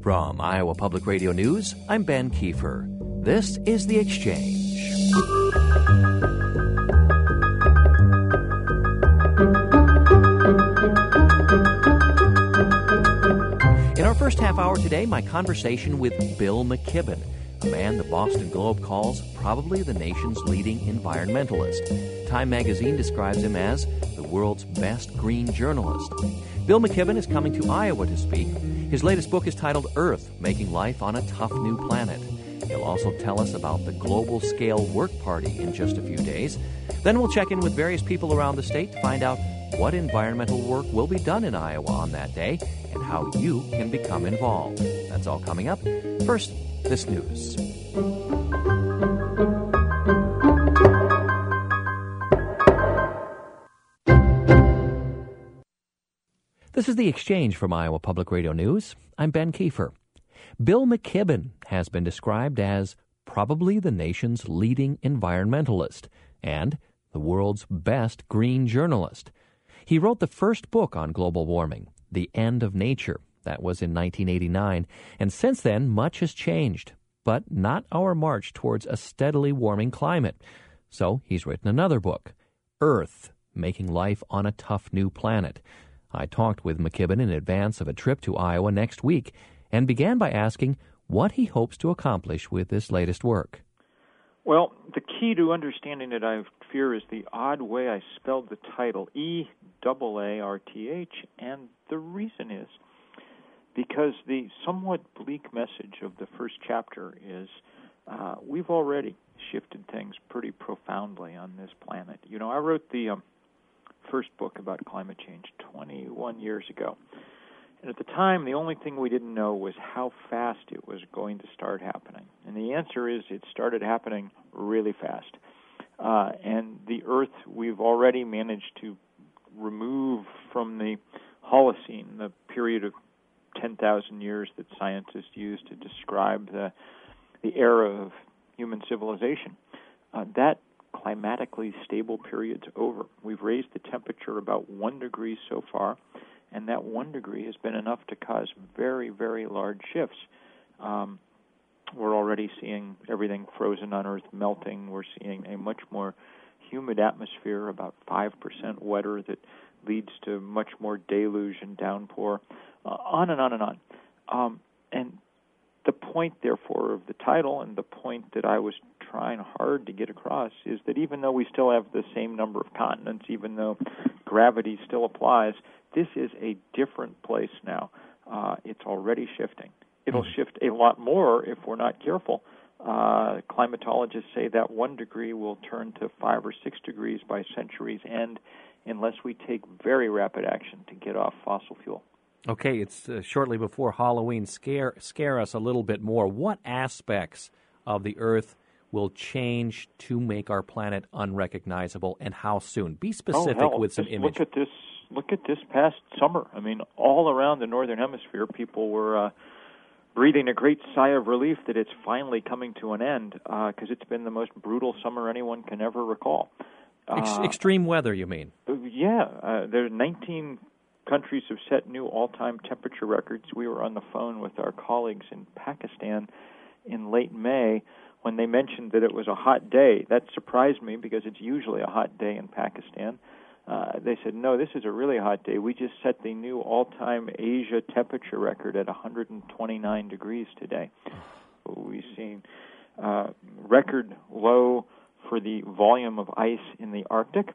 From Iowa Public Radio News, I'm Ben Kiefer. This is The Exchange. In our first half hour today, my conversation with Bill McKibben, a man the Boston Globe calls probably the nation's leading environmentalist. Time magazine describes him as the world's best green journalist. Bill McKibben is coming to Iowa to speak. His latest book is titled Earth, Making Life on a Tough New Planet. He'll also tell us about the Global Scale Work Party in just a few days. Then we'll check in with various people around the state to find out what environmental work will be done in Iowa on that day and how you can become involved. That's all coming up. First, this news. This is The Exchange from Iowa Public Radio News. I'm Ben Kiefer. Bill McKibben has been described as probably the nation's leading environmentalist and the world's best green journalist. He wrote the first book on global warming, The End of Nature. That was in 1989, and since then much has changed, but not our march towards a steadily warming climate. So he's written another book, Earth, Making Life on a Tough New Planet. I talked with McKibben in advance of a trip to Iowa next week and began by asking what he hopes to accomplish with this latest work. Well, the key to understanding it, I fear, is the odd way I spelled the title, E-A-A-R-T-H, and the reason is because the somewhat bleak message of the first chapter is we've already shifted things pretty profoundly on this planet. You know, I wrote the first book about climate change 21 years ago. And at the time, the only thing we didn't know was how fast it was going to start happening. And the answer is it started happening really fast. And the Earth, we've already managed to remove from the Holocene, the period of 10,000 years that scientists use to describe the era of human civilization. That climatically stable period's over. We've raised the temperature about 1 degree so far, and that 1 degree has been enough to cause very, very large shifts. We're already seeing everything frozen on Earth melting. We're seeing a much more humid atmosphere, about 5% wetter, that leads to much more deluge and downpour, on and on and on. And the point, therefore, of the title and the point that I was trying hard to get across is that even though we still have the same number of continents, even though gravity still applies, this is a different place now. It's already shifting. It'll shift a lot more if we're not careful. Climatologists say that 1 degree will turn to 5 or 6 degrees by century's end unless we take very rapid action to get off fossil fuel. Okay, it's shortly before Halloween. Scare us a little bit more. What aspects of the Earth will change to make our planet unrecognizable, and how soon? Be specific with some images. Look at this past summer. I mean, all around the Northern Hemisphere, people were breathing a great sigh of relief that it's finally coming to an end, because it's been the most brutal summer anyone can ever recall. Extreme weather, you mean? Yeah. There are 19 countries have set new all-time temperature records. We were on the phone with our colleagues in Pakistan in late May when they mentioned that it was a hot day. That surprised me because it's usually a hot day in Pakistan. They said, no, this is a really hot day. We just set the new all-time Asia temperature record at 129 degrees today. We've seen record low for the volume of ice in the Arctic.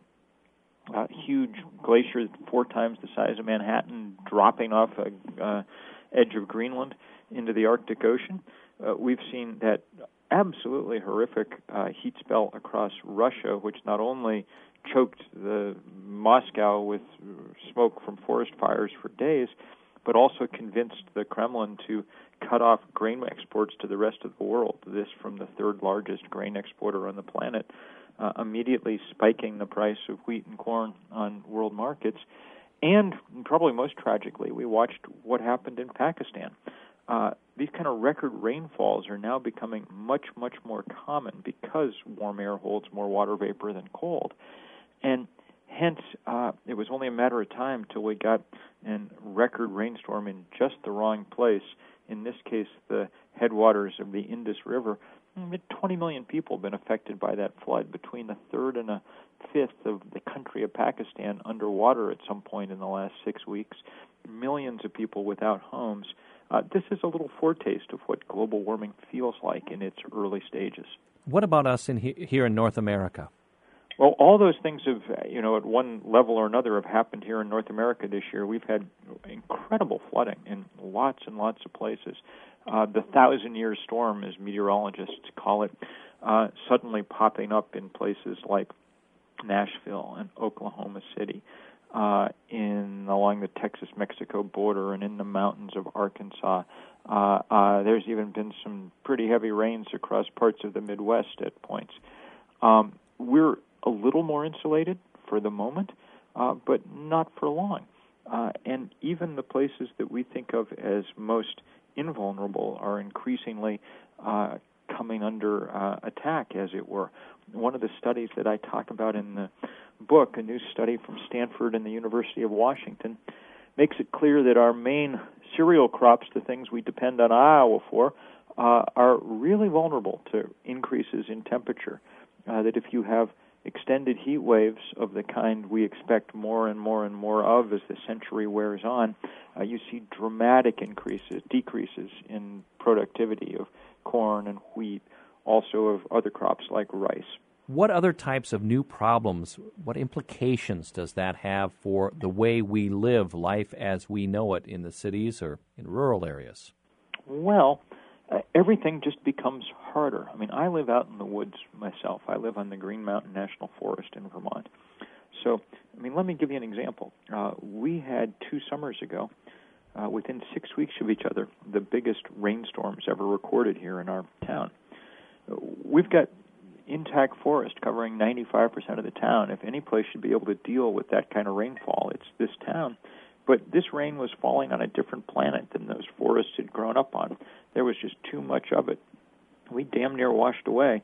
Huge glacier 4 times the size of Manhattan dropping off the edge of Greenland into the Arctic Ocean. We've seen that absolutely horrific heat spell across Russia, which not only choked the Moscow with smoke from forest fires for days, but also convinced the Kremlin to cut off grain exports to the rest of the world, this from the 3rd largest grain exporter on the planet, immediately spiking the price of wheat and corn on world markets. And probably most tragically, we watched what happened in Pakistan. These kind of record rainfalls are now becoming much, much more common because warm air holds more water vapor than cold. And hence, it was only a matter of time till we got a record rainstorm in just the wrong place in this case the headwaters of the Indus River, 20 million people have been affected by that flood, between a third and a fifth of the country of Pakistan underwater at some point in the last 6 weeks, millions of people without homes. This is a little foretaste of what global warming feels like in its early stages. What about us here in North America? Well, all those things have, at one level or another have happened here in North America this year. We've had incredible flooding in lots and lots of places. The 1,000-year storm, as meteorologists call it, suddenly popping up in places like Nashville and Oklahoma City, along the Texas-Mexico border and in the mountains of Arkansas. There's even been some pretty heavy rains across parts of the Midwest at points. We're a little more insulated for the moment, but not for long. And even the places that we think of as most invulnerable are increasingly coming under attack, as it were. One of the studies that I talk about in the book, a new study from Stanford and the University of Washington, makes it clear that our main cereal crops, the things we depend on Iowa for, are really vulnerable to increases in temperature. That if you have extended heat waves of the kind we expect more and more and more of as the century wears on, you see dramatic decreases in productivity of corn and wheat, also of other crops like rice. What other types of new problems, what implications does that have for the way we live life as we know it in the cities or in rural areas? Well, everything just becomes harder. I mean, I live out in the woods myself. I live on the Green Mountain National Forest in Vermont. So, let me give you an example. We had 2 summers ago, within 6 weeks of each other, the biggest rainstorms ever recorded here in our town. We've got intact forest covering 95% of the town. If any place should be able to deal with that kind of rainfall, it's this town. But this rain was falling on a different planet than those forests had grown up on. There was just too much of it. We damn near washed away.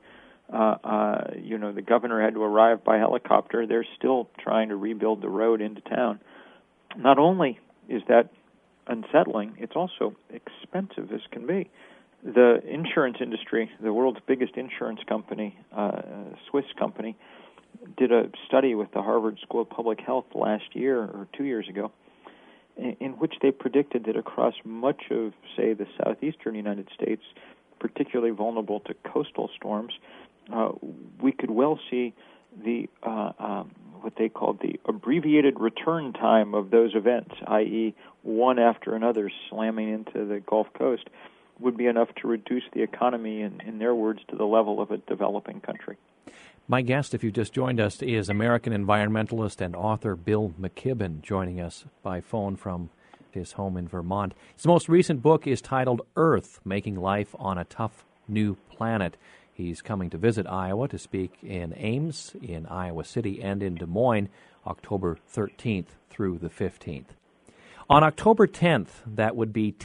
The governor had to arrive by helicopter. They're still trying to rebuild the road into town. Not only is that unsettling, it's also expensive as can be. The insurance industry, the world's biggest insurance company, Swiss company, did a study with the Harvard School of Public Health last year or 2 years ago, in which they predicted that across much of, say, the southeastern United States, particularly vulnerable to coastal storms, we could well see the what they called the abbreviated return time of those events, i.e., one after another slamming into the Gulf Coast, would be enough to reduce the economy, in their words, to the level of a developing country. My guest, if you just joined us, is American environmentalist and author Bill McKibben, joining us by phone from his home in Vermont. His most recent book is titled Earth, Making Life on a Tough New Planet. He's coming to visit Iowa to speak in Ames, in Iowa City, and in Des Moines, October 13th through the 15th. On October 10th, that would be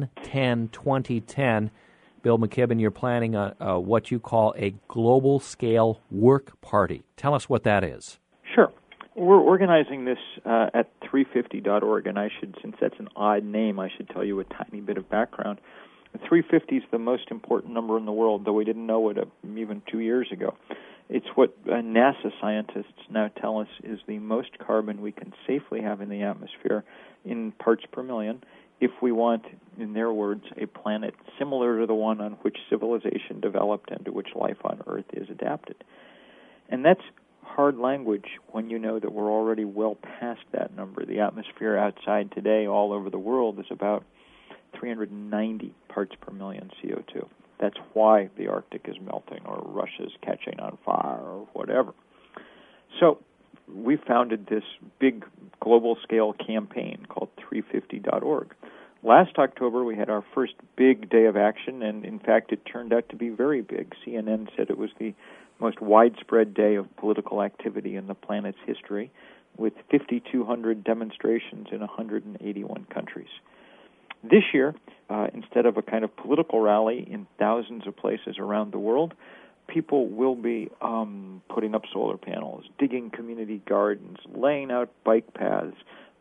10/10/2010, Bill McKibben, you're planning what you call a global-scale work party. Tell us what that is. Sure. We're organizing this at 350.org, and since that's an odd name, I should tell you a tiny bit of background. 350 is the most important number in the world, though we didn't know it even 2 years ago. It's what NASA scientists now tell us is the most carbon we can safely have in the atmosphere in parts per million if we want, in their words, a planet similar to the one on which civilization developed and to which life on Earth is adapted. And that's hard language when you know that we're already well past that number. The atmosphere outside today all over the world is about 390 parts per million CO2. That's why the Arctic is melting or Russia's catching on fire or whatever. So we founded this big global-scale campaign called 350.org. Last October, we had our first big day of action, and in fact, it turned out to be very big. CNN said it was the most widespread day of political activity in the planet's history, with 5,200 demonstrations in 181 countries. This year, instead of a kind of political rally in thousands of places around the world, people will be putting up solar panels, digging community gardens, laying out bike paths,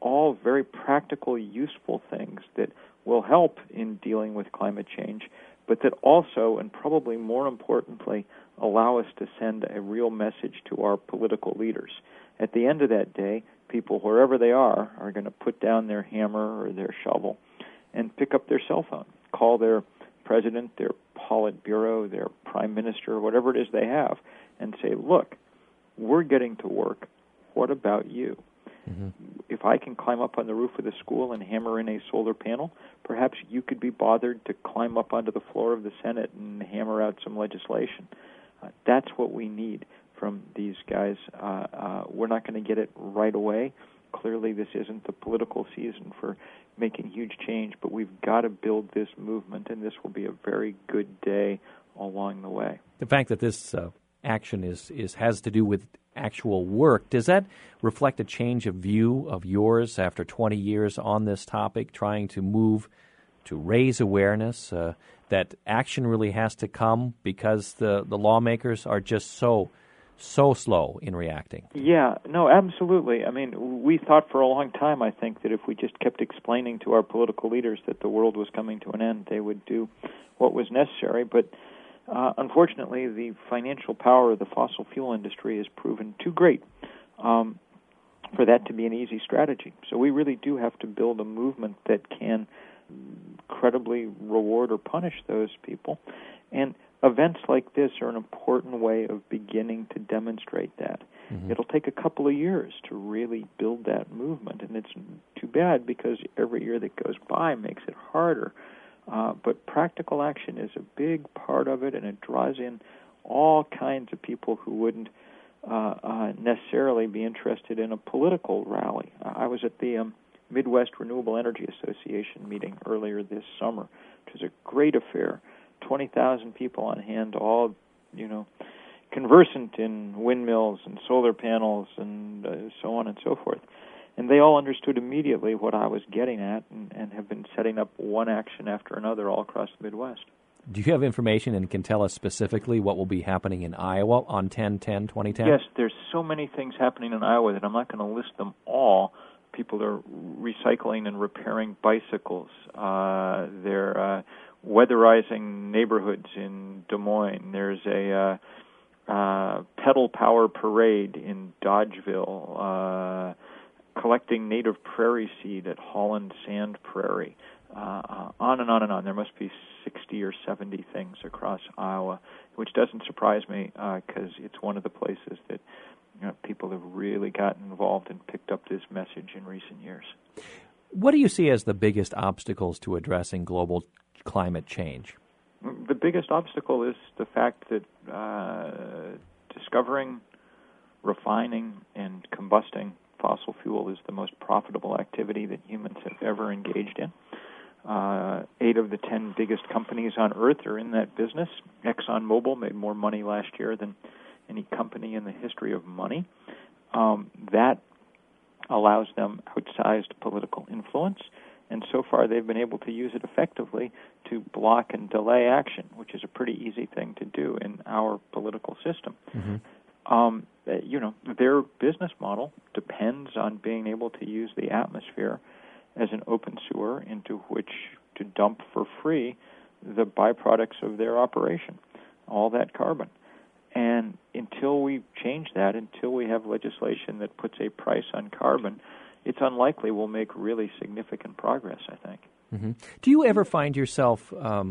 all very practical, useful things that will help in dealing with climate change, but that also, and probably more importantly, allow us to send a real message to our political leaders. At the end of that day, people, wherever they are going to put down their hammer or their shovel and pick up their cell phone, call their president, their Politburo, their prime minister, whatever it is they have, and say, look, we're getting to work. What about you? Mm-hmm. If I can climb up on the roof of the school and hammer in a solar panel, perhaps you could be bothered to climb up onto the floor of the Senate and hammer out some legislation. That's what we need from these guys. We're not going to get it right away. Clearly, this isn't the political season for making huge change, but we've got to build this movement, and this will be a very good day along the way. The fact that this action has to do with actual work, does that reflect a change of view of yours after 20 years on this topic, trying to move to raise awareness that action really has to come because the lawmakers are just so slow in reacting? Yeah, no, absolutely. I mean, we thought for a long time, I think, that if we just kept explaining to our political leaders that the world was coming to an end, they would do what was necessary. But unfortunately, the financial power of the fossil fuel industry has proven too great for that to be an easy strategy. So we really do have to build a movement that can credibly reward or punish those people. And events like this are an important way of beginning to demonstrate that. Mm-hmm. It'll take a couple of years to really build that movement, and it's too bad because every year that goes by makes it harder. But practical action is a big part of it, and it draws in all kinds of people who wouldn't necessarily be interested in a political rally. I was at the Midwest Renewable Energy Association meeting earlier this summer, which was a great affair. 20,000 people on hand, all, conversant in windmills and solar panels and so on and so forth. And they all understood immediately what I was getting at and have been setting up one action after another all across the Midwest. Do you have information and can tell us specifically what will be happening in Iowa on 10/10/2010? Yes, there's so many things happening in Iowa that I'm not going to list them all. People are recycling and repairing bicycles. They're weatherizing neighborhoods in Des Moines. There's a pedal power parade in Dodgeville, collecting native prairie seed at Holland Sand Prairie, on and on and on. There must be 60 or 70 things across Iowa, which doesn't surprise me because it's one of the places that people have really gotten involved and picked up this message in recent years. What do you see as the biggest obstacles to addressing global climate change? The biggest obstacle is the fact that discovering, refining, and combusting fossil fuel is the most profitable activity that humans have ever engaged in. 8 of the 10 biggest companies on Earth are in that business. ExxonMobil made more money last year than any company in the history of money. That allows them outsized political influence, and so far they've been able to use it effectively to block and delay action, which is a pretty easy thing to do in our political system. Mm-hmm. Their business model depends on being able to use the atmosphere as an open sewer into which to dump for free the byproducts of their operation, all that carbon. And until we change that, until we have legislation that puts a price on carbon, it's unlikely we'll make really significant progress, I think. Mm-hmm. Do you ever find yourself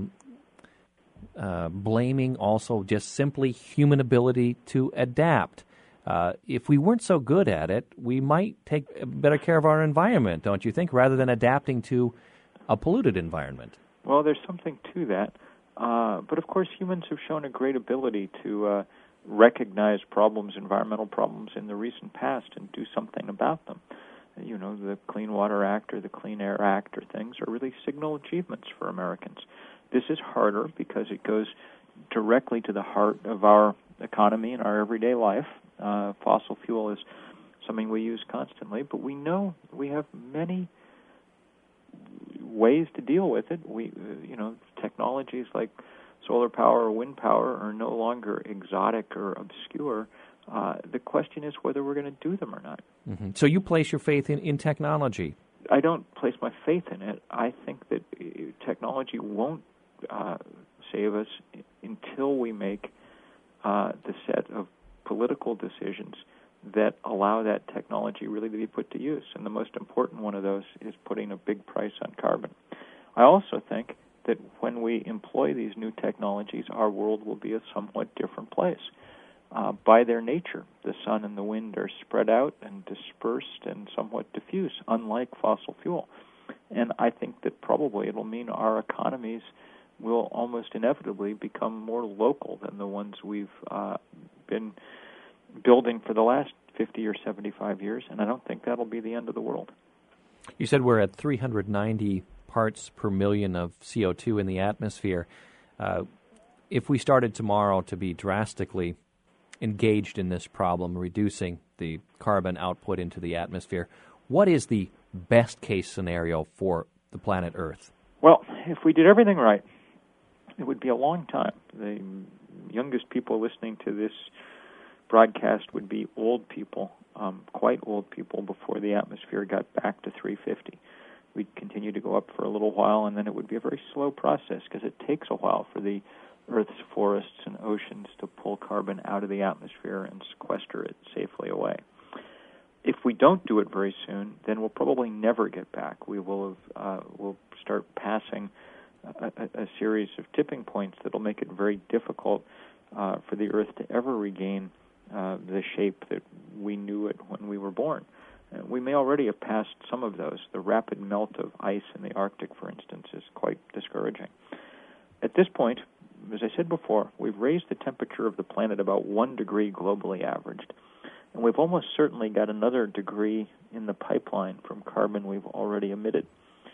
blaming also just simply human ability to adapt? If we weren't so good at it, we might take better care of our environment, don't you think, rather than adapting to a polluted environment? Well, there's something to that. But, of course, humans have shown a great ability to recognize problems, environmental problems in the recent past and do something about them. The Clean Water Act or the Clean Air Act or things are really signal achievements for Americans. This is harder because it goes directly to the heart of our economy and our everyday life. Fossil fuel is something we use constantly, but we know we have many ways to deal with it. Technologies like solar power or wind power are no longer exotic or obscure. The question is whether we're going to do them or not. Mm-hmm. So you place your faith in technology? I don't place my faith in it. I think that technology won't save us until we make the set of political decisions that allow that technology really to be put to use. And the most important one of those is putting a big price on carbon. I also think that when we employ these new technologies, our world will be a somewhat different place. By their nature, the sun and the wind are spread out and dispersed and somewhat diffuse, unlike fossil fuel. And I think that probably it'll mean our economies will almost inevitably become more local than the ones we've been building for the last 50 or 75 years, and I don't think that'll be the end of the world. You said we're at 390 parts per million of CO2 in the atmosphere. If we started tomorrow to be drastically engaged in this problem, reducing the carbon output into the atmosphere, what is the best case scenario for the planet Earth? Well, if we did everything right, it would be a long time. The youngest people listening to this broadcast would be old people, quite old people, before the atmosphere got back to 350. We'd continue to go up for a little while, and then it would be a very slow process because it takes a while for the Earth's forests and oceans to pull carbon out of the atmosphere and sequester it safely away. If we don't do it very soon, then we'll probably never get back. We'll start passing a series of tipping points that'll make it very difficult for the Earth to ever regain the shape that we knew it when we were born. We may already have passed some of those. The rapid melt of ice in the Arctic, for instance, is quite discouraging. At this point, as I said before, we've raised the temperature of the planet about 1 degree globally averaged. And we've almost certainly got another degree in the pipeline from carbon we've already emitted.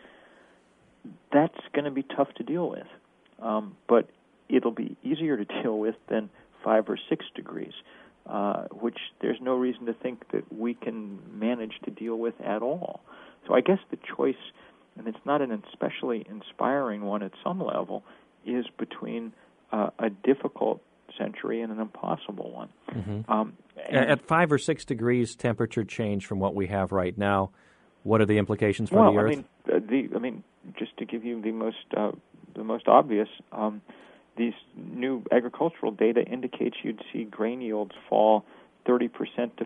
That's going to be tough to deal with, but it'll be easier to deal with than 5 or 6 degrees, which there's no reason to think that we can manage to deal with at all. So I guess the choice, and it's not an especially inspiring one at some level, is between a difficult century and an impossible one. Mm-hmm. At 5 or 6 degrees temperature change from what we have right now, what are the implications for the Earth? I mean, just to give you the most obvious, these new agricultural data indicates you'd see grain yields fall 30% to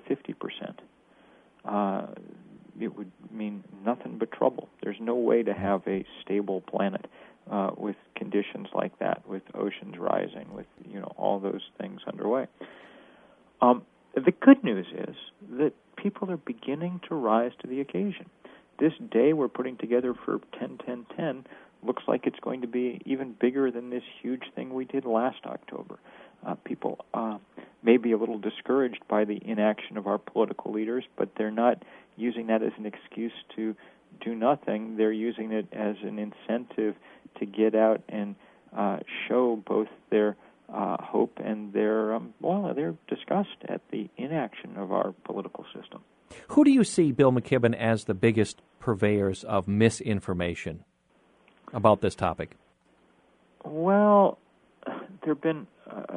50%. It would mean nothing but trouble. There's no way to have a stable planet with conditions like that, with oceans rising, with all those things underway. The good news is that people are beginning to rise to the occasion. This day we're putting together for 10-10-10 looks like it's going to be even bigger than this huge thing we did last October. People may be a little discouraged by the inaction of our political leaders, but they're not using that as an excuse to do nothing. They're using it as an incentive to get out and show both their hope and their disgust at the inaction of our political system. Who do you see, Bill McKibben, as the biggest purveyors of misinformation about this topic? Well, there have been,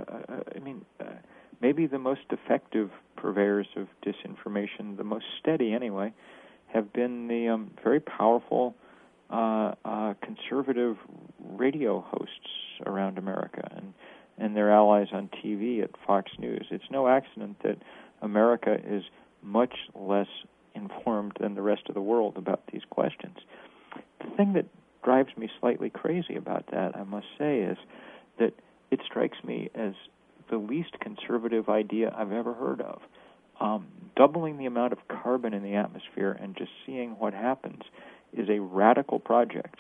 maybe the most effective purveyors of disinformation, the most steady anyway, have been the very powerful conservative radio hosts around America and their allies on TV at Fox News. It's no accident that America is much less informed than the rest of the world about these questions. The thing that drives me slightly crazy about that, I must say, is that it strikes me as the least conservative idea I've ever heard of. Doubling the amount of carbon in the atmosphere and just seeing what happens is a radical project.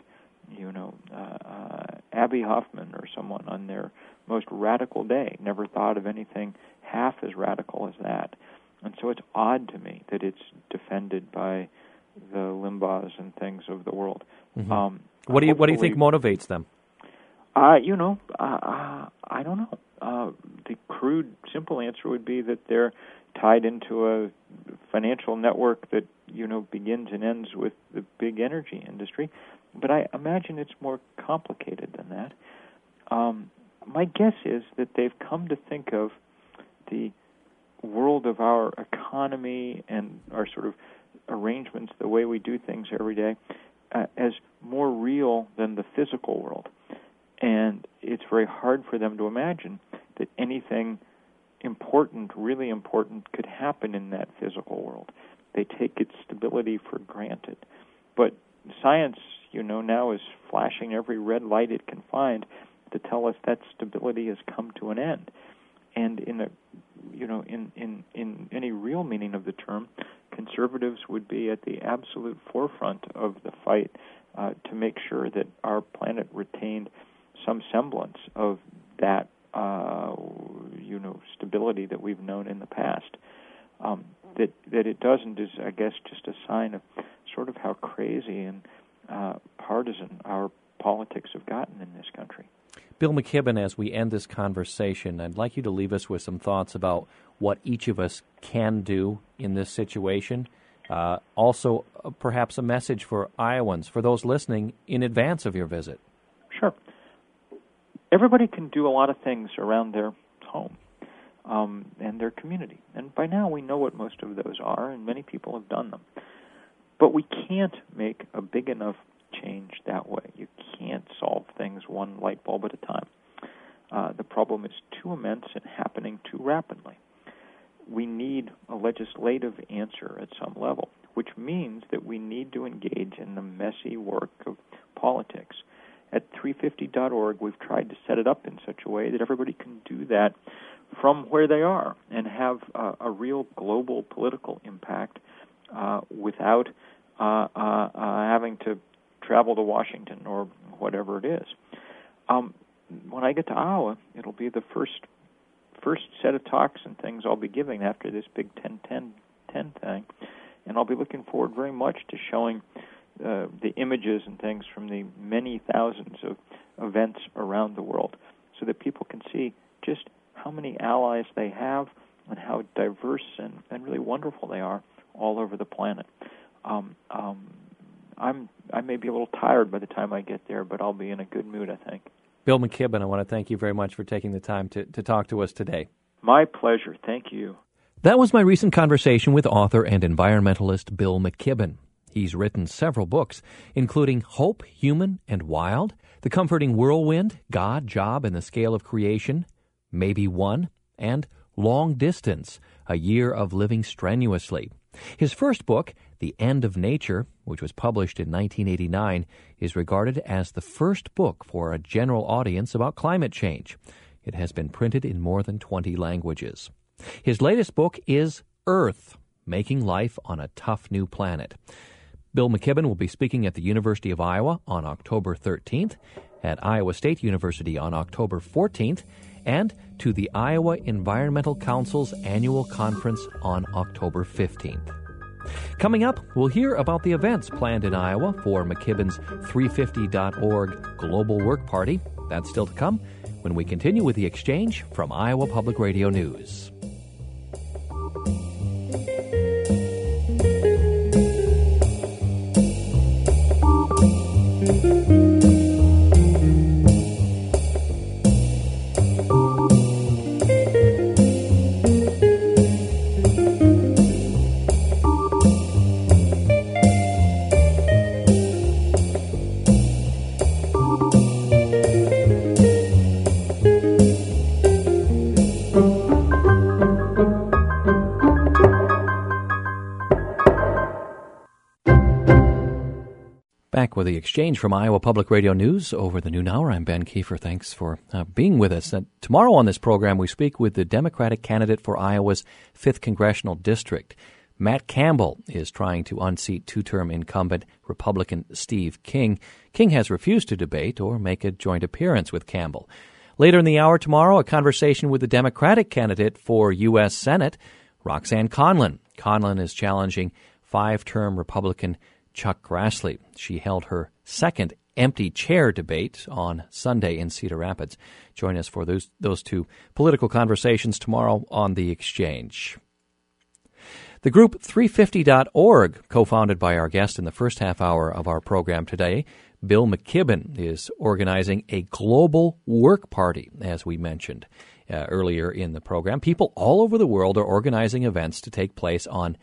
Abby Hoffman or someone on their most radical day never thought of anything half as radical as that. And so it's odd to me that it's defended by the Limbaughs and things of the world. Mm-hmm. What do you think motivates them? I don't know. The crude, simple answer would be that they're tied into a financial network that begins and ends with the big energy industry. But I imagine it's more complicated than that. My guess is that they've come to think of the world of our economy and our sort of arrangements, the way we do things every day, as more real than the physical world. And it's very hard for them to imagine that anything important, really important, could happen in that physical world. They take its stability for granted. But science, now is flashing every red light it can find to tell us that stability has come to an end. And in any real meaning of the term, conservatives would be at the absolute forefront of the fight to make sure that our planet retained some semblance of that, stability that we've known in the past. That it doesn't is, I guess, just a sign of sort of how crazy and partisan our politics have gotten in this country. Bill McKibben, as we end this conversation, I'd like you to leave us with some thoughts about what each of us can do in this situation. Also, perhaps a message for Iowans, for those listening in advance of your visit. Sure. Everybody can do a lot of things around their home and their community. And by now we know what most of those are, and many people have done them. But we can't make a big enough change that way. You can't solve things one light bulb at a time. The problem is too immense and happening too rapidly. We need a legislative answer at some level, which means that we need to engage in the messy work of politics. At 350.org, we've tried to set it up in such a way that everybody can do that from where they are and have a real global political impact without having to travel to Washington or whatever it is. When I get to Iowa, it'll be the first set of talks and things I'll be giving after this big 10-10-10 thing, and I'll be looking forward very much to showing the images and things from the many thousands of events around the world so that people can see just how many allies they have and how diverse and really wonderful they are all over the planet. I may be a little tired by the time I get there, but I'll be in a good mood, I think. Bill McKibben, I want to thank you very much for taking the time to talk to us today. My pleasure. Thank you. That was my recent conversation with author and environmentalist Bill McKibben. He's written several books, including Hope, Human and Wild, The Comforting Whirlwind, God, Job, and the Scale of Creation, Maybe One, and Long Distance, A Year of Living Strenuously. His first book, The End of Nature, which was published in 1989, is regarded as the first book for a general audience about climate change. It has been printed in more than 20 languages. His latest book is Earth, Making Life on a Tough New Planet. Bill McKibben will be speaking at the University of Iowa on October 13th, at Iowa State University on October 14th, and to the Iowa Environmental Council's annual conference on October 15th. Coming up, we'll hear about the events planned in Iowa for McKibben's 350.org Global Work Party. That's still to come when we continue with the exchange from Iowa Public Radio News. Back with the exchange from Iowa Public Radio News over the noon hour. I'm Ben Kiefer. Thanks for being with us. Tomorrow on this program, we speak with the Democratic candidate for Iowa's 5th Congressional District. Matt Campbell is trying to unseat two-term incumbent Republican Steve King. King has refused to debate or make a joint appearance with Campbell. Later in the hour tomorrow, a conversation with the Democratic candidate for U.S. Senate, Roxanne Conlon. Conlon is challenging 5-term Republican Chuck Grassley. She held her second empty chair debate on Sunday in Cedar Rapids. Join us for those two political conversations tomorrow on The Exchange. The group 350.org, co-founded by our guest in the first half hour of our program today, Bill McKibben, is organizing a global work party, as we mentioned. earlier in the program. People all over the world are organizing events to take place on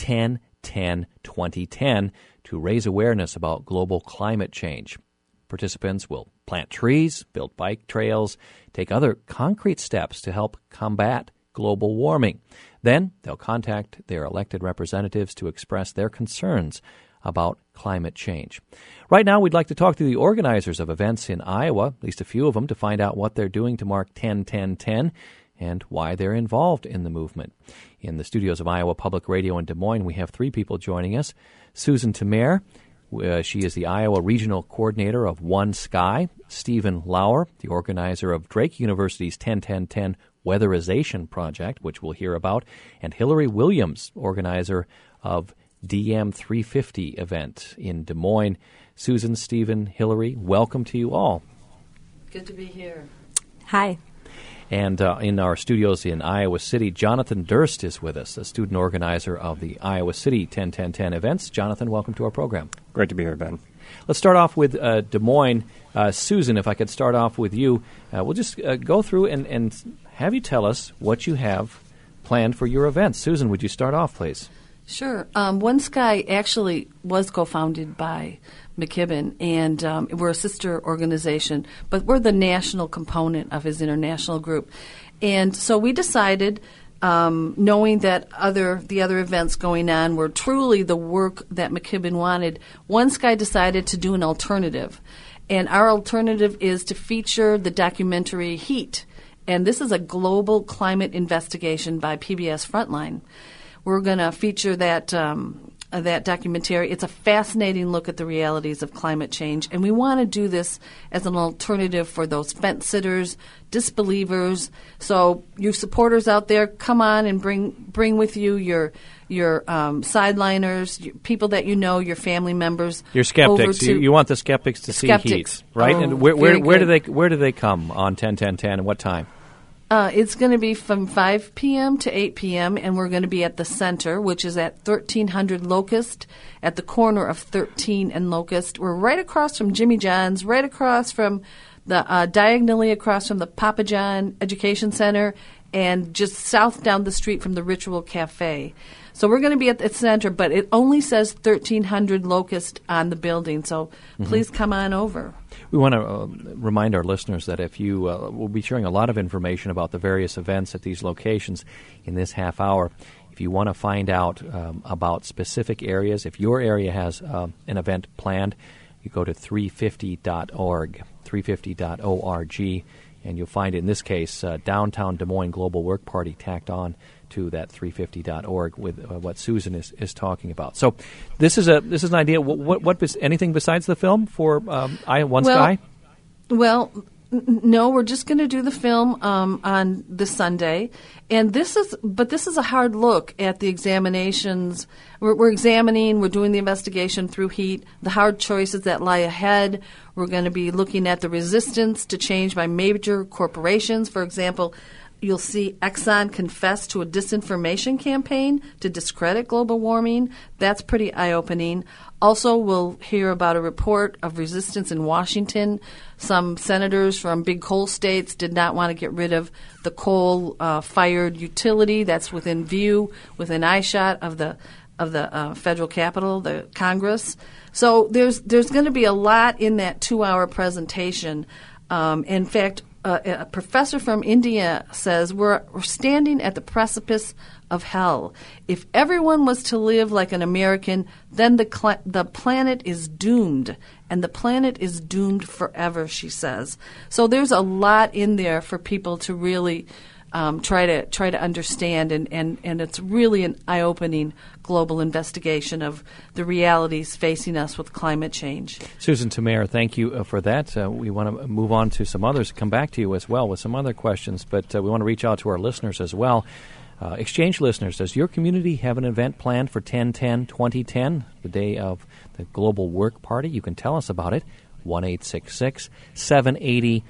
10-10-2010 to raise awareness about global climate change. Participants will plant trees, build bike trails, take other concrete steps to help combat global warming. Then they'll contact their elected representatives to express their concerns about climate change. Right now, we'd like to talk to the organizers of events in Iowa, at least a few of them, to find out what they're doing to mark 10-10-10 and why they're involved in the movement. In the studios of Iowa Public Radio in Des Moines, we have three people joining us. Susan Tamer, she is the Iowa Regional Coordinator of One Sky. Stephen Lauer, the organizer of Drake University's 10-10-10 Weatherization Project, which we'll hear about. And Hillary Williams, organizer of DM 350 event in Des Moines. Susan, Stephen, Hillary, welcome to you all. Good to be here. Hi. And in our studios in Iowa City, Jonathan Durst is with us, a student organizer of the Iowa City 10-10-10 events. Jonathan, welcome to our program. Great to be here, Ben. Let's start off with Des Moines. Susan, if I could start off with you, we'll just go through and have you tell us what you have planned for your events. Susan, would you start off, please? Sure. One Sky actually was co-founded by McKibben, and we're a sister organization, but we're the national component of his international group. And so we decided, knowing that the other events going on were truly the work that McKibben wanted, One Sky decided to do an alternative. And our alternative is to feature the documentary Heat. And this is a global climate investigation by PBS Frontline. We're going to feature that documentary. It's a fascinating look at the realities of climate change, and we want to do this as an alternative for those fence sitters, disbelievers. So you supporters out there, come on and bring with you your sideliners, people that you know, your family members. Your skeptics. You want the skeptics to see Heat, right? Oh, and where do they come on 10-10-10 and what time? It's going to be from 5 p.m. to 8 p.m., and we're going to be at the center, which is at 1300 Locust, at the corner of 13 and Locust. We're right across from Jimmy John's, right across from the diagonally across from the Papa John Education Center, and just south down the street from the Ritual Cafe. So we're going to be at the center, but it only says 1300 Locust on the building, so please come on over. We want to remind our listeners that if you we'll be sharing a lot of information about the various events at these locations in this half hour. If you want to find out about specific areas, if your area has an event planned, you go to 350.org, 350.org, and you'll find, in this case, Downtown Des Moines Global Work Party tacked on to that 350.org with what Susan is talking about. So this is an idea. What anything besides the film for One Sky? Well, no, we're just going to do the film on this Sunday, and this is a hard look at the examinations. We're doing the investigation through Heat, the hard choices that lie ahead. We're going to be looking at the resistance to change by major corporations. For example, you'll see Exxon confess to a disinformation campaign to discredit global warming. That's pretty eye-opening. Also, we'll hear about a report of resistance in Washington. Some senators from big coal states did not want to get rid of the coal-fired utility that's within eyeshot of the federal Capitol, the Congress. So there's going to be a lot in that 2-hour presentation. In fact, a professor from India says we're standing at the precipice of hell. If everyone was to live like an American, then the planet is doomed, and the planet is doomed forever, she says. So there's a lot in there for people to really try to understand, and it's really an eye-opening global investigation of the realities facing us with climate change. Susan Tamer, thank you for that. We want to move on to some others, come back to you as well with some other questions, but we want to reach out to our listeners as well. Exchange listeners, does your community have an event planned for 10-10-2010, the day of the Global Work Party? You can tell us about it. 1-866-780-9100,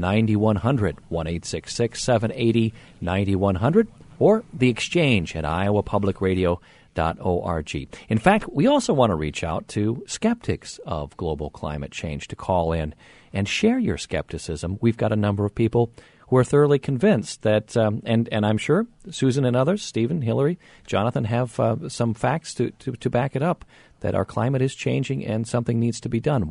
1-866-780-9100, or The Exchange at iowapublicradio.org. In fact, we also want to reach out to skeptics of global climate change to call in and share your skepticism. We've got a number of people who are thoroughly convinced that, and I'm sure Susan and others, Stephen, Hillary, Jonathan, have some facts to back it up, that our climate is changing and something needs to be done.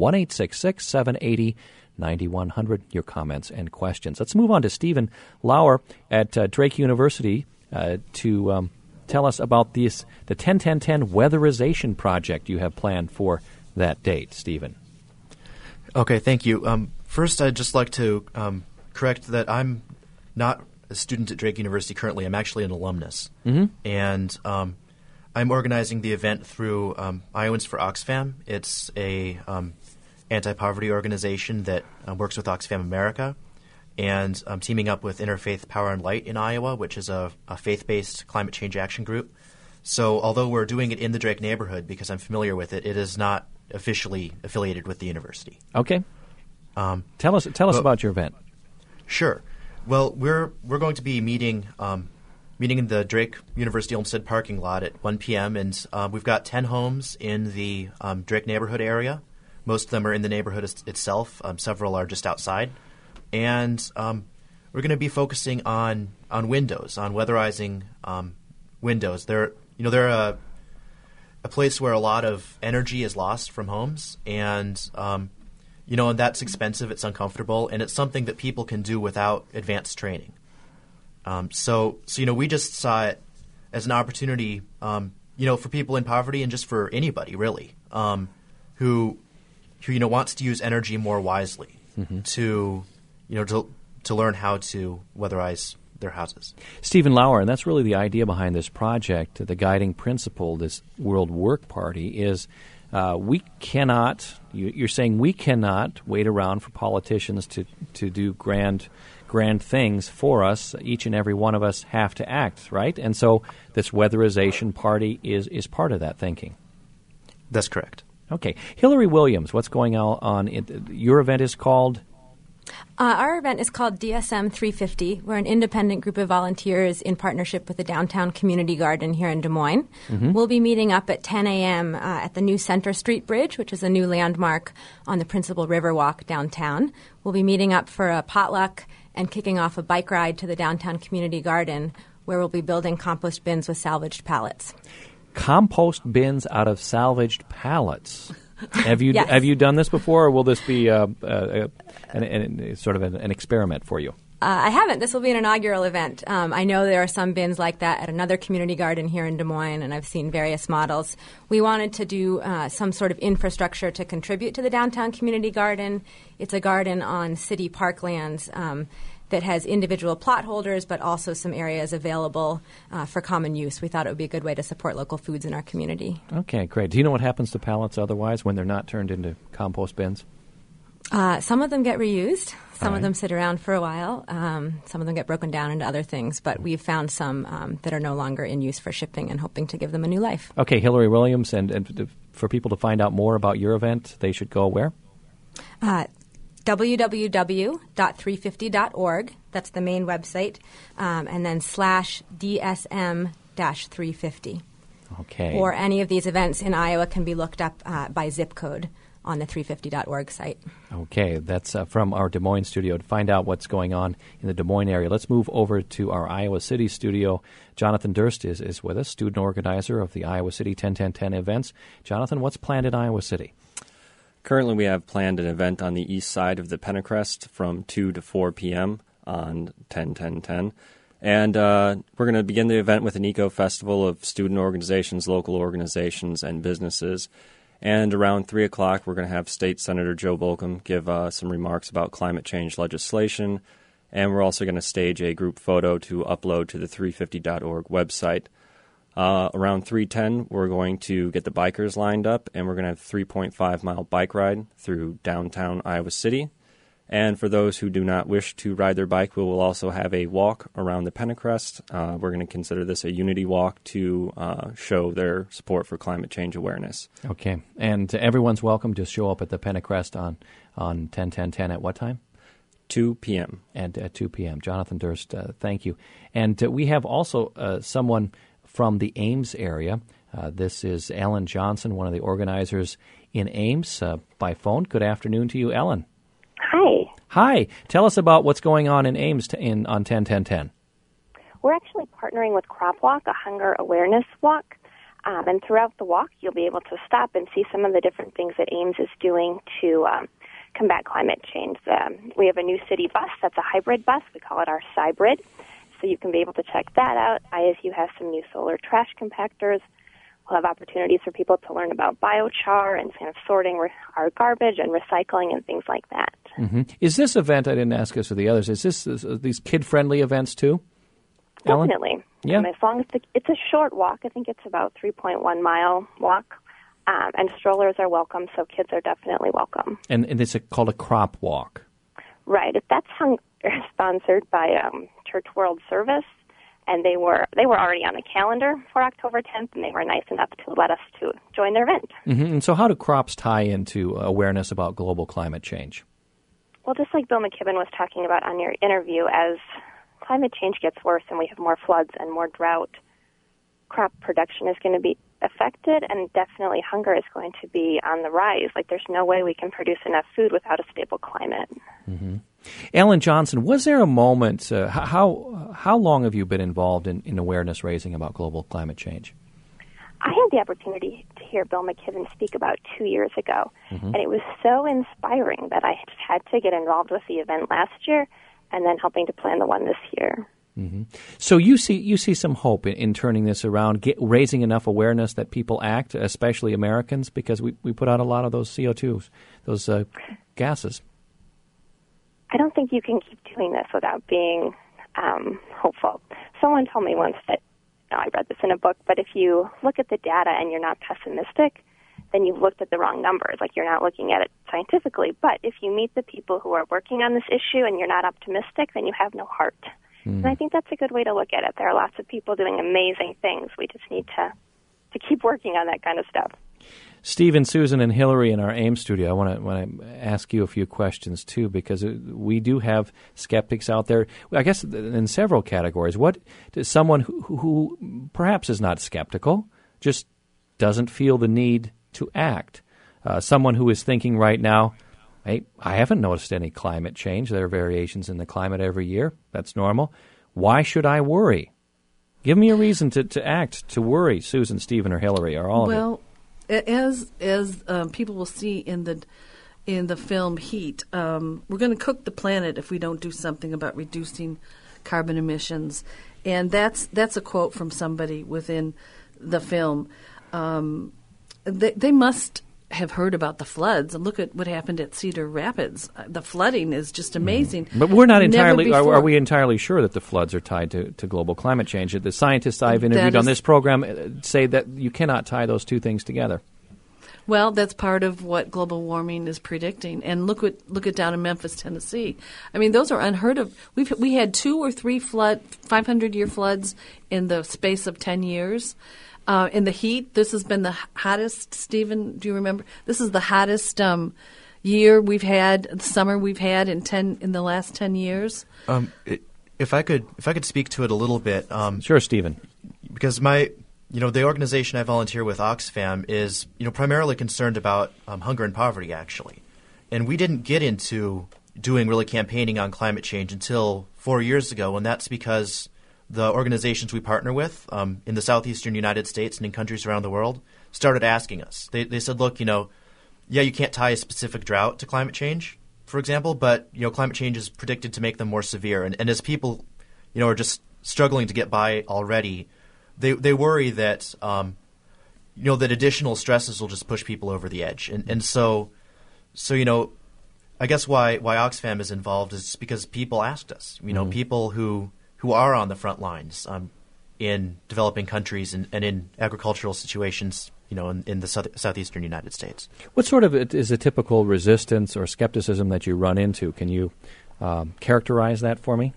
1-866-780-9100, your comments and questions. Let's move on to Stephen Lauer at Drake University to tell us about the 10-10-10 weatherization project you have planned for that date. Stephen. Okay, thank you. First, I'd just like to correct that I'm not a student at Drake University currently. I'm actually an alumnus. Mm-hmm. And I'm organizing the event through Iowans for Oxfam. It's a anti-poverty organization that works with Oxfam America. And I'm teaming up with Interfaith Power and Light in Iowa, which is a faith-based climate change action group. So although we're doing it in the Drake neighborhood, because I'm familiar with it, it is not officially affiliated with the university. Okay. Tell us about your event. Sure. Well, we're going to be meeting in the Drake University Olmsted parking lot at 1 p.m. and we've got 10 homes in the Drake neighborhood area. Most of them are in the neighborhood itself. Several are just outside, and we're going to be focusing on windows, on weatherizing windows. They're a place where a lot of energy is lost from homes, and and that's expensive, it's uncomfortable, and it's something that people can do without advanced training. So we just saw it as an opportunity, for people in poverty and just for anybody really, who wants to use energy more wisely, mm-hmm. to learn how to weatherize their houses. Stephen Lauer, and that's really the idea behind this project, the guiding principle, this World Work Party, is we cannot, you're saying we cannot wait around for politicians to do grand things for us. Each and every one of us have to act, right? And so this weatherization party is part of that thinking. That's correct. Okay. Hillary Williams, what's going on? Your event is called? Our event is called DSM 350. We're an independent group of volunteers in partnership with the Downtown Community Garden here in Des Moines. Mm-hmm. We'll be meeting up at 10 a.m. At the new Center Street Bridge, which is a new landmark on the Principal Riverwalk downtown. We'll be meeting up for a potluck and kicking off a bike ride to the Downtown Community Garden, where we'll be building compost bins with salvaged pallets. Compost bins out of salvaged pallets. Have you Yes. Have you done this before, or will this be sort of an experiment for you? I haven't. This will be an inaugural event. I know there are some bins like that at another community garden here in Des Moines, and I've seen various models. We wanted to do some sort of infrastructure to contribute to the Downtown Community Garden. It's a garden on city parklands that has individual plot holders, but also some areas available for common use. We thought it would be a good way to support local foods in our community. Okay, great. Do you know what happens to pallets otherwise when they're not turned into compost bins? Some of them get reused. Some right. of them sit around for a while. Some of them get broken down into other things. But we've found some that are no longer in use for shipping and hoping to give them a new life. Okay, Hillary Williams, and for people to find out more about your event, they should go where? www.350.org. That's the main website. And then /DSM-350. Okay. Or any of these events in Iowa can be looked up by zip code on the 350.org site. Okay, that's from our Des Moines studio. To find out what's going on in the Des Moines area, let's move over to our Iowa City studio. Jonathan Durst is with us, student organizer of the Iowa City 10-10-10 events. Jonathan, what's planned in Iowa City? Currently, we have planned an event on the east side of the Pentecost from 2 to 4 p.m. on 10-10-10. And we're going to begin the event with an eco-festival of student organizations, local organizations, and businesses. And around 3 o'clock, we're going to have State Senator Joe Bolcom give some remarks about climate change legislation. And we're also going to stage a group photo to upload to the 350.org website. Around 3:10, we're going to get the bikers lined up, and we're going to have a 3.5-mile bike ride through downtown Iowa City. And for those who do not wish to ride their bike, we will also have a walk around the Pentecost. We're going to consider this a unity walk to show their support for climate change awareness. Okay. And everyone's welcome to show up at the Pentecost on 10-10-10 at what time? 2 p.m. At 2 p.m. Jonathan Durst, thank you. And we have also someone from the Ames area. This is Ellen Johnson, one of the organizers in Ames, by phone. Good afternoon to you, Ellen. Hi. Hi. Tell us about what's going on in Ames on 10-10-10. We're actually partnering with Crop Walk, a hunger awareness walk. And throughout the walk, you'll be able to stop and see some of the different things that Ames is doing to combat climate change. We have a new city bus that's a hybrid bus. We call it our Cybrid. So you can be able to check that out. ISU has some new solar trash compactors. We'll have opportunities for people to learn about biochar and kind of sorting our garbage and recycling and things like that. Mm-hmm. Is this event, I didn't ask this for the others, is these kid-friendly events too? Ellen? Definitely. Yeah. As long as it's a short walk, I think it's about 3.1 mile walk, and strollers are welcome, so kids are definitely welcome. And it's called a crop walk. Right. That's sponsored by Church World Service, and they were already on the calendar for October 10th, and they were nice enough to let us to join their event. Mm-hmm. And so how do crops tie into awareness about global climate change? Well, just like Bill McKibben was talking about on your interview, as climate change gets worse and we have more floods and more drought, crop production is going to be affected, and definitely hunger is going to be on the rise. Like, there's no way we can produce enough food without a stable climate. Mm-hmm. Ellen Johnson, was there a moment, how long have you been involved in awareness raising about global climate change? I had the opportunity to hear Bill McKibben speak about 2 years ago, and it was so inspiring that I had to get involved with the event last year and then helping to plan the one this year. Mm-hmm. So you see some hope in turning this around, raising enough awareness that people act, especially Americans, because we put out a lot of those CO2s, those gases. I don't think you can keep doing this without being hopeful. Someone told me once that, I read this in a book, but if you look at the data and you're not pessimistic, then you've looked at the wrong numbers. Like, you're not looking at it scientifically. But if you meet the people who are working on this issue and you're not optimistic, then you have no heart. And I think that's a good way to look at it. There are lots of people doing amazing things. We just need to keep working on that kind of stuff. Stephen, Susan, and Hillary in our AIM studio, I want to ask you a few questions, too, because we do have skeptics out there, I guess, in several categories. What does someone who perhaps is not skeptical, just doesn't feel the need to act? Someone who is thinking right now, hey, I haven't noticed any climate change. There are variations in the climate every year. That's normal. Why should I worry? Give me a reason to act, to worry, Susan, Stephen, or Hillary, or all of you. Well, as people will see in the film Heat, we're going to cook the planet if we don't do something about reducing carbon emissions, and that's a quote from somebody within the film. They must have heard about the floods. Look at what happened at Cedar Rapids. The flooding is just amazing. But we're not entirely. Are we entirely sure that the floods are tied to global climate change? The scientists I've interviewed on this program say that you cannot tie those two things together. Well, that's part of what global warming is predicting. And look at down in Memphis, Tennessee. I mean, those are unheard of. We had 2 or 3 500-year floods in the space of 10 years. In the heat, this has been the hottest. Stephen, do you remember? This is the hottest year we've had, summer we've had in the last 10 years. If I could speak to it a little bit. Sure, Stephen. Because the organization I volunteer with, Oxfam, is primarily concerned about hunger and poverty, actually. And we didn't get into doing really campaigning on climate change until 4 years ago, and that's because the organizations we partner with in the southeastern United States and in countries around the world started asking us. They said, look, you can't tie a specific drought to climate change, for example, but climate change is predicted to make them more severe. And as people are just struggling to get by already, they worry that that additional stresses will just push people over the edge. And so I guess why Oxfam is involved is because people asked us. People who are on the front lines in developing countries and in agricultural situations, in the southeastern United States. What sort of is a typical resistance or skepticism that you run into? Can you characterize that for me?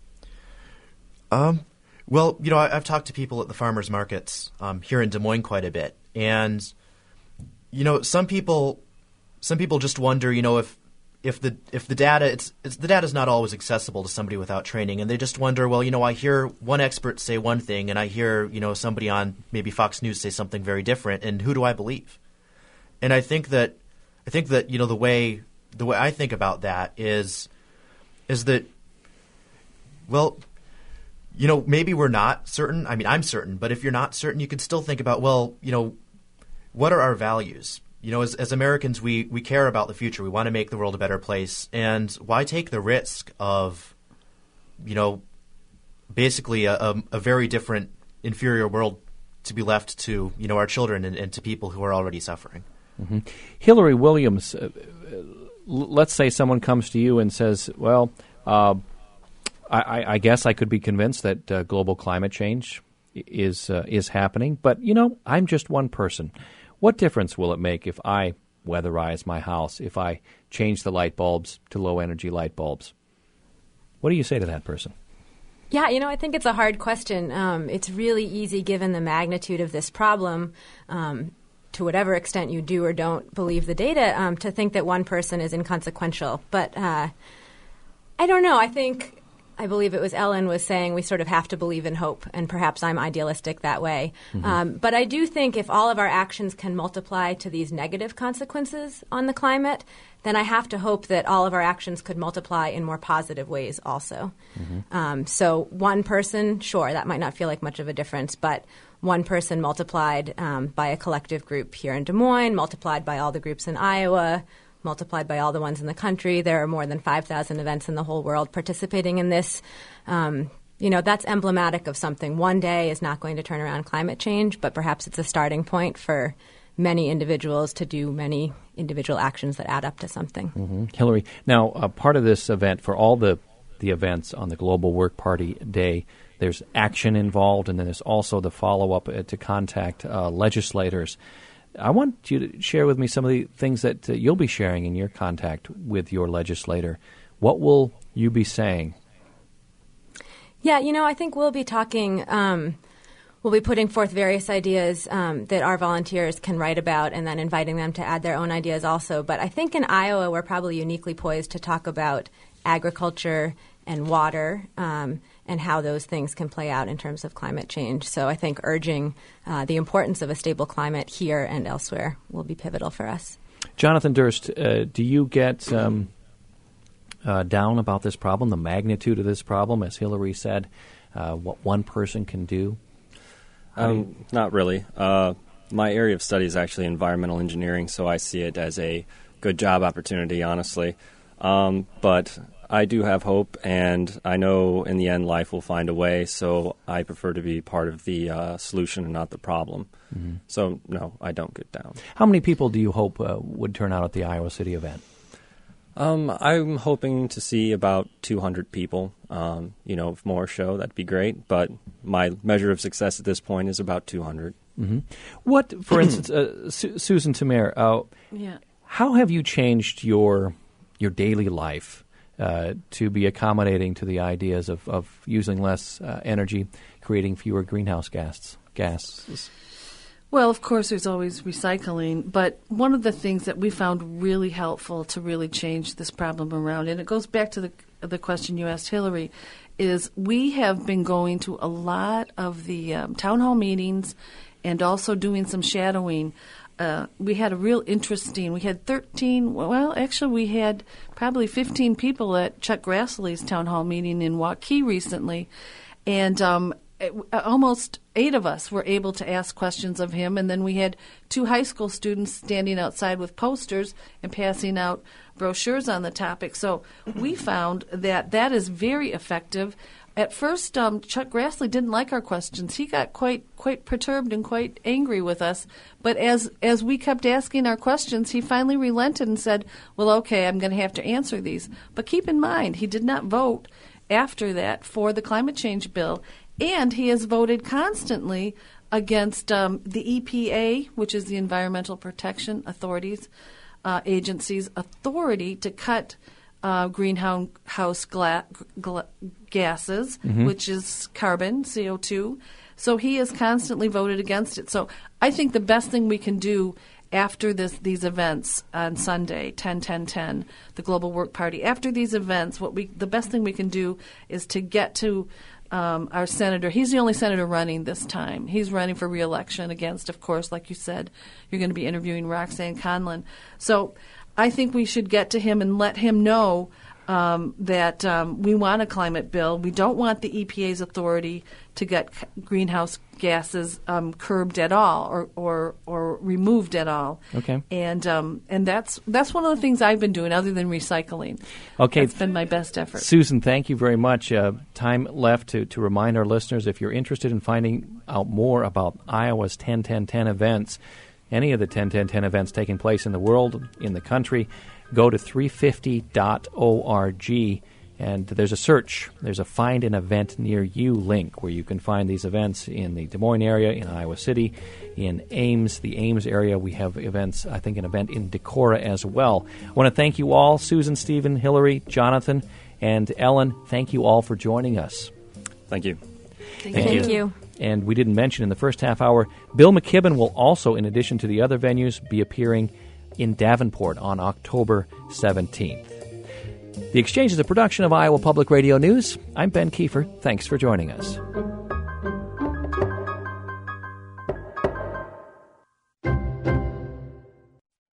Well, I've talked to people at the farmers markets here in Des Moines quite a bit, and some people just wonder, if the data the data is not always accessible to somebody without training, and they just wonder, well, I hear one expert say one thing, and I hear somebody on maybe Fox News say something very different, and who do I believe? And I think that the way I think about that is is that, well, you know, maybe we're not certain. I mean, I'm certain, but if you're not certain, you could still think about, well, you know, what are our values? You know, as Americans, we care about the future. We want to make the world a better place. And why take the risk of, you know, basically a very different, inferior world to be left to, you know, our children and to people who are already suffering? Mm-hmm. Hillary Williams, let's say someone comes to you and says, well, I guess I could be convinced that global climate change is happening, but, you know, I'm just one person. What difference will it make if I weatherize my house, if I change the light bulbs to low-energy light bulbs? What do you say to that person? Yeah, you know, I think it's a hard question. It's really easy, given the magnitude of this problem, to whatever extent you do or don't believe the data, to think that one person is inconsequential. But I don't know. I believe it was Ellen was saying we sort of have to believe in hope, and perhaps I'm idealistic that way. Mm-hmm. But I do think if all of our actions can multiply to these negative consequences on the climate, then I have to hope that all of our actions could multiply in more positive ways also. Mm-hmm. So one person, sure, that might not feel like much of a difference, but one person multiplied by a collective group here in Des Moines, multiplied by all the groups in Iowa, multiplied by all the ones in the country. There are more than 5,000 events in the whole world participating in this. You know, that's emblematic of something. One day is not going to turn around climate change, but perhaps it's a starting point for many individuals to do many individual actions that add up to something. Mm-hmm. Hillary, now part of this event, for all the events on the Global Work Party Day, there's action involved, and then there's also the follow-up to contact legislators. I want you to share with me some of the things that you'll be sharing in your contact with your legislator. What will you be saying? Yeah, you know, I think we'll be talking, we'll be putting forth various ideas that our volunteers can write about, and then inviting them to add their own ideas also. But I think in Iowa we're probably uniquely poised to talk about agriculture and water, and how those things can play out in terms of climate change. So I think urging the importance of a stable climate here and elsewhere will be pivotal for us. Jonathan Durst, do you get down about this problem, the magnitude of this problem, as Hillary said, what one person can do? Not really. My area of study is actually environmental engineering, so I see it as a good job opportunity, honestly. But I do have hope, and I know in the end life will find a way, so I prefer to be part of the solution and not the problem. Mm-hmm. So, no, I don't get down. How many people do you hope would turn out at the Iowa City event? I'm hoping to see about 200 people. You know, if more show, that'd be great, but my measure of success at this point is about 200. Mm-hmm. What, for instance, Susan Tamir, how have you changed your daily life to be accommodating to the ideas of using less energy, creating fewer greenhouse gases? Well, of course, there's always recycling, but one of the things that we found really helpful to really change this problem around, and it goes back to the question you asked Hillary, is we have been going to a lot of the town hall meetings and also doing some shadowing. We had a real interesting, we had 13, well, actually we had probably 15 people at Chuck Grassley's town hall meeting in Waukee recently, and almost 8 of us were able to ask questions of him, and then we had 2 high school students standing outside with posters and passing out brochures on the topic. So we found that is very effective. At first, Chuck Grassley didn't like our questions. He got quite perturbed and quite angry with us. But as we kept asking our questions, he finally relented and said, well, okay, I'm going to have to answer these. But keep in mind, he did not vote after that for the climate change bill. And he has voted constantly against the EPA, which is the Environmental Protection Authority's agency's authority to cut greenhouse gases, mm-hmm. which is carbon, CO2. So he has constantly voted against it. So I think the best thing we can do after these events on Sunday, 10-10-10, the Global Work Party, after these events, the best thing we can do is to get to our senator. He's the only senator running this time. He's running for re-election against, of course, like you said, you're going to be interviewing Roxanne Conlon. So I think we should get to him and let him know that we want a climate bill. We don't want the EPA's authority to get greenhouse gases curbed at all or removed at all. Okay. And that's one of the things I've been doing other than recycling. Okay. It's been my best effort. Susan, thank you very much. Time left to remind our listeners, if you're interested in finding out more about Iowa's 10-10-10 events, any of the 10-10-10 events taking place in the world, in the country, go to 350.org, and there's a search. There's a Find an Event Near You link where you can find these events in the Des Moines area, in Iowa City, in Ames, the Ames area. We have events, I think an event in Decorah as well. I want to thank you all, Susan, Stephen, Hillary, Jonathan, and Ellen. Thank you all for joining us. Thank you. Thank you. And we didn't mention in the first half hour, Bill McKibben will also, in addition to the other venues, be appearing in Davenport on October 17th. The Exchange is a production of Iowa Public Radio News. I'm Ben Kiefer. Thanks for joining us.